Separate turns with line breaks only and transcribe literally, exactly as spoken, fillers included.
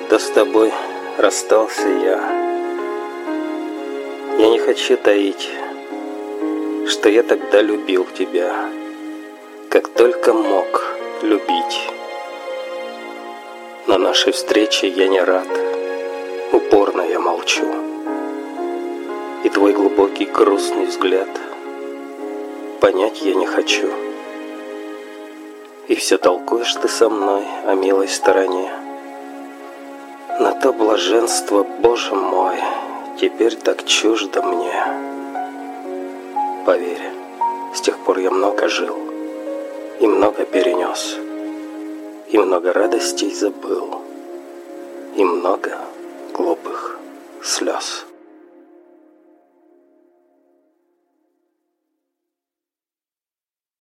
Когда с тобой расстался я, я не хочу таить, что я тогда любил тебя, как только мог любить. На нашей встрече я не рад, упорно я молчу. И твой глубокий грустный взгляд понять я не хочу. И все толкуешь ты со мной о милой стороне. На то блаженство, Боже мой, теперь так чуждо мне. Поверь, с тех пор я много жил и много перенес, и много радостей забыл, и много глупых слез.